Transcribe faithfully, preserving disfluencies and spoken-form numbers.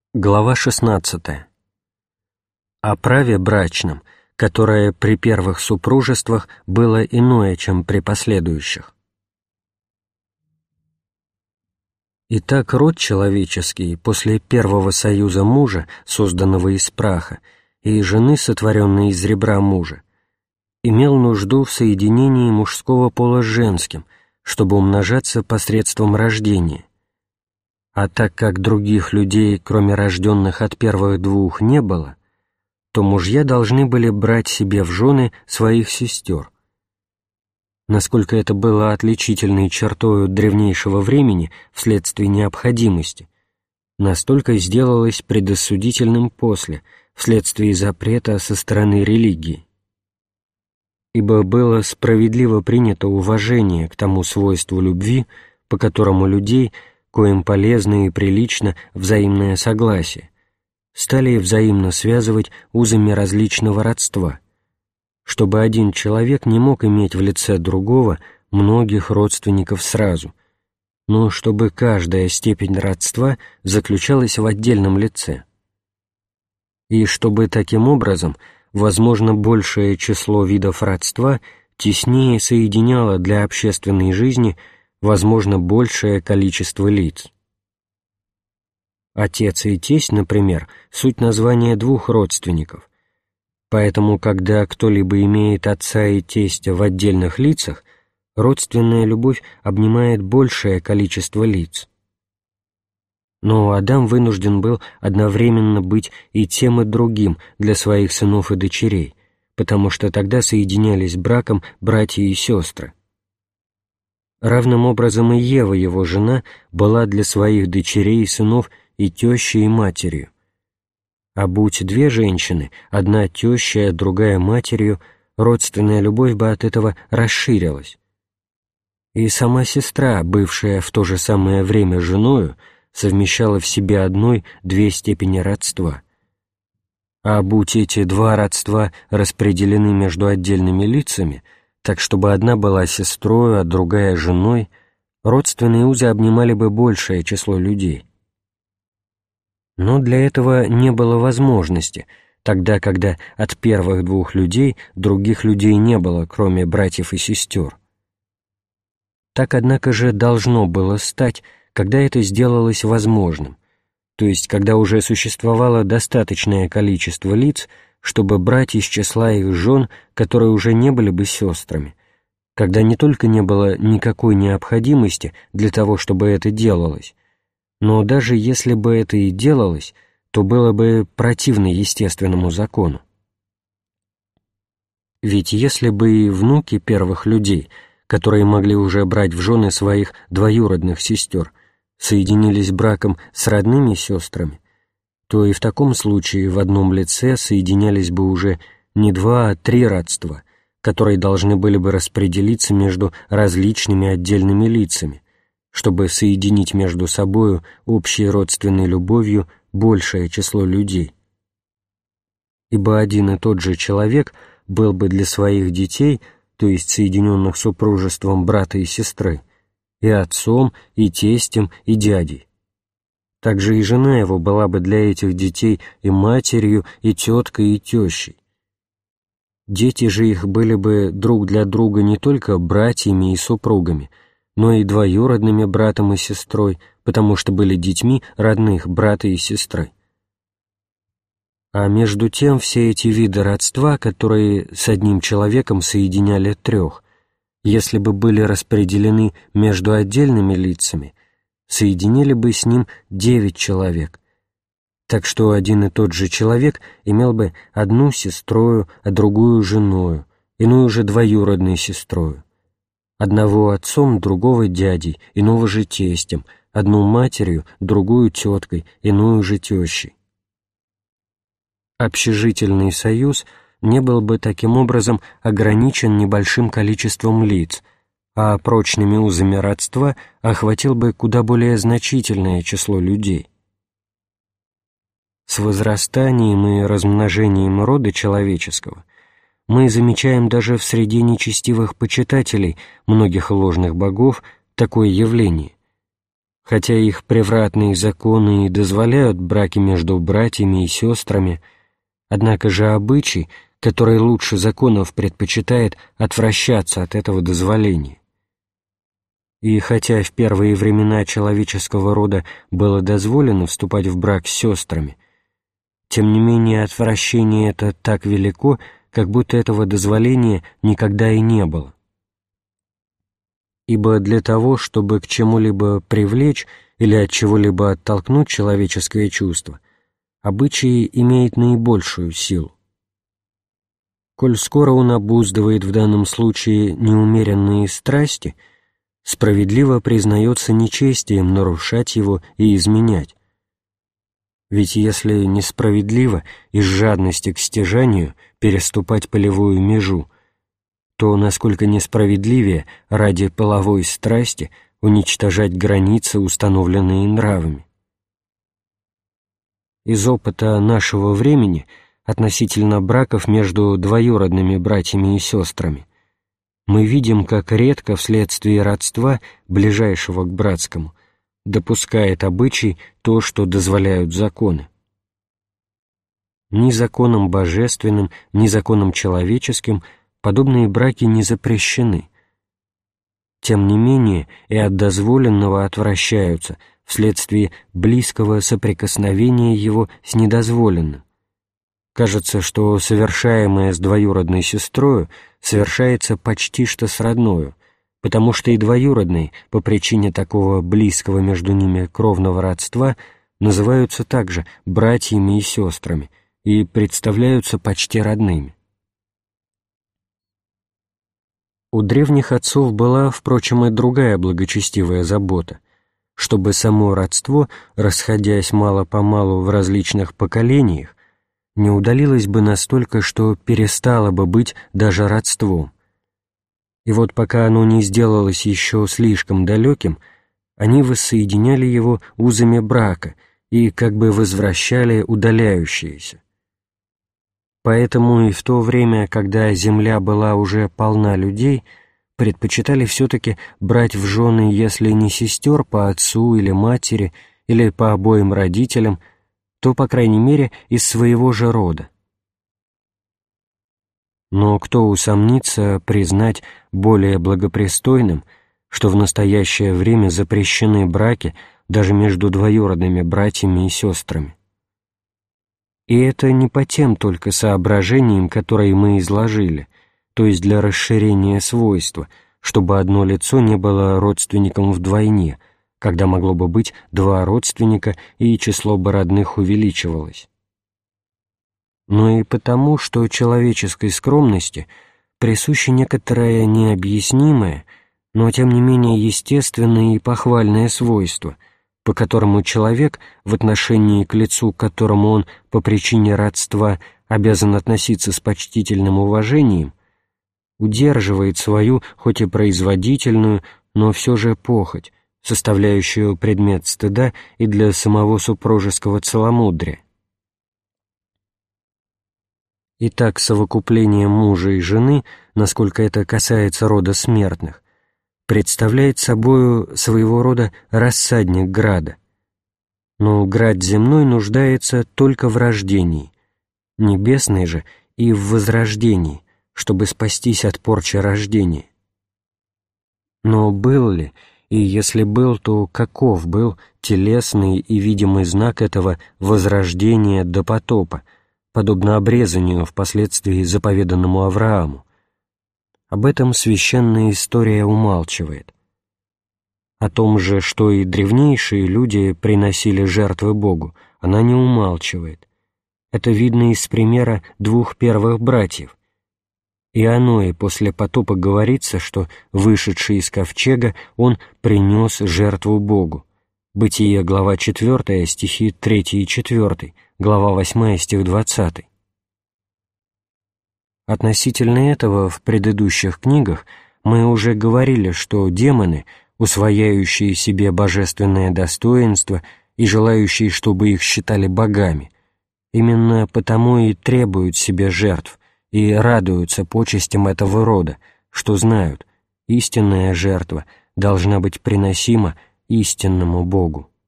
Глава шестнадцатая. О праве брачном, которое при первых супружествах было иное, чем при последующих. Итак, род человеческий после первого союза мужа, созданного из праха, и жены, сотворенной из ребра мужа, имел нужду в соединении мужского пола с женским, чтобы умножаться посредством рождения. А так как других людей, кроме рожденных от первых двух, не было, то мужья должны были брать себе в жены своих сестер. Насколько это было отличительной чертою древнейшего времени вследствие необходимости, настолько сделалось предосудительным после, вследствие запрета со стороны религии. Ибо было справедливо принято уважение к тому свойству любви, по которому людей, коим полезно и прилично взаимное согласие, стали взаимно связывать узами различного родства, чтобы один человек не мог иметь в лице другого многих родственников сразу, но чтобы каждая степень родства заключалась в отдельном лице, и чтобы таким образом возможно большее число видов родства теснее соединяло для общественной жизни возможно большее количество лиц. Отец и тесть, например, суть названия двух родственников, поэтому, когда кто-либо имеет отца и тестя в отдельных лицах, родственная любовь обнимает большее количество лиц. Но Адам вынужден был одновременно быть и тем, и другим для своих сынов и дочерей, потому что тогда соединялись браком братья и сестры. Равным образом и Ева, его жена, была для своих дочерей и сынов и тещей, и матерью. А будь две женщины, одна тещей, а другая матерью, родственная любовь бы от этого расширилась. И сама сестра, бывшая в то же самое время женою, совмещала в себе одной две степени родства. А будь эти два родства распределены между отдельными лицами, так чтобы одна была сестрой, а другая женой, родственные узы обнимали бы большее число людей. Но для этого не было возможности, тогда, когда от первых двух людей других людей не было, кроме братьев и сестер. Так, однако же, должно было стать, когда это сделалось возможным, то есть когда уже существовало достаточное количество лиц, чтобы брать из числа их жен, которые уже не были бы сестрами, когда не только не было никакой необходимости для того, чтобы это делалось, но даже если бы это и делалось, то было бы противно естественному закону. Ведь если бы и внуки первых людей, которые могли уже брать в жены своих двоюродных сестер, соединились браком с родными сестрами, то и в таком случае в одном лице соединялись бы уже не два, а три родства, которые должны были бы распределиться между различными отдельными лицами, чтобы соединить между собою общей родственной любовью большее число людей. Ибо один и тот же человек был бы для своих детей, то есть соединенных супружеством брата и сестры, и отцом, и тестем, и дядей. Также и жена его была бы для этих детей и матерью, и теткой, и тещей. Дети же их были бы друг для друга не только братьями и супругами, но и двоюродными братом и сестрой, потому что были детьми родных брата и сестры. А между тем все эти виды родства, которые с одним человеком соединяли трех, если бы были распределены между отдельными лицами, соединили бы с ним девять человек, так что один и тот же человек имел бы одну сестрою, а другую женою, иную же двоюродной сестрою, одного отцом, другого дядей, иного же тестем, одну матерью, другую теткой, иную же тещей. Общежительный союз не был бы таким образом ограничен небольшим количеством лиц, а прочными узами родства охватил бы куда более значительное число людей. С возрастанием и размножением рода человеческого мы замечаем даже в среде нечестивых почитателей многих ложных богов такое явление, хотя их превратные законы и дозволяют браки между братьями и сестрами, однако же обычай, который лучше законов предпочитает отвращаться от этого дозволения. И хотя в первые времена человеческого рода было дозволено вступать в брак с сестрами, тем не менее отвращение это так велико, как будто этого дозволения никогда и не было. Ибо для того, чтобы к чему-либо привлечь или от чего-либо оттолкнуть человеческое чувство, обычай имеет наибольшую силу. Коль скоро он обуздывает в данном случае неумеренные страсти, справедливо признается нечестием нарушать его и изменять. Ведь если несправедливо из жадности к стяжанию переступать полевую межу, то насколько несправедливее ради половой страсти уничтожать границы, установленные нравами. Из опыта нашего времени относительно браков между двоюродными братьями и сестрами мы видим, как редко вследствие родства, ближайшего к братскому, допускает обычай то, что дозволяют законы. Ни законом божественным, ни законом человеческим подобные браки не запрещены. Тем не менее и от дозволенного отвращаются вследствие близкого соприкосновения его с недозволенным. Кажется, что совершаемое с двоюродной сестрою совершается почти что с родною, потому что и двоюродные, по причине такого близкого между ними кровного родства, называются также братьями и сестрами и представляются почти родными. У древних отцов была, впрочем, и другая благочестивая забота, чтобы само родство, расходясь мало-помалу в различных поколениях, не удалилось бы настолько, что перестало бы быть даже родством. И вот пока оно не сделалось еще слишком далеким, они воссоединяли его узами брака и как бы возвращали удаляющиеся. Поэтому и в то время, когда земля была уже полна людей, предпочитали все-таки брать в жены, если не сестер по отцу или матери, или по обоим родителям, то, по крайней мере, из своего же рода. Но кто усомнится признать более благопристойным, что в настоящее время запрещены браки даже между двоюродными братьями и сестрами? И это не по тем только соображениям, которые мы изложили, то есть для расширения свойства, чтобы одно лицо не было родственником вдвойне, когда могло бы быть два родственника и число бы родных увеличивалось. Но и потому, что человеческой скромности присуще некоторое необъяснимое, но тем не менее естественное и похвальное свойство, по которому человек в отношении к лицу, к которому он по причине родства обязан относиться с почтительным уважением, удерживает свою, хоть и производительную, но все же похоть, составляющую предмет стыда и для самого супружеского целомудрия. Итак, совокупление мужа и жены, насколько это касается рода смертных, представляет собою своего рода рассадник града. Но град земной нуждается только в рождении, небесный же и в возрождении, чтобы спастись от порчи рождения. Но был ли, и если был, то каков был телесный и видимый знак этого возрождения до потопа, подобно обрезанию впоследствии заповеданному Аврааму? Об этом священная история умалчивает. О том же, что и древнейшие люди приносили жертвы Богу, она не умалчивает. Это видно из примера двух первых братьев. И оно и после потопа говорится, что, вышедший из ковчега, он принес жертву Богу. Бытие, глава четвёртая, стихи третий и четвёртый, глава восьмая, стих двадцатый. Относительно этого в предыдущих книгах мы уже говорили, что демоны, усвояющие себе божественное достоинство и желающие, чтобы их считали богами, именно потому и требуют себе жертв и радуются почестям этого рода, что знают, истинная жертва должна быть приносима истинному Богу.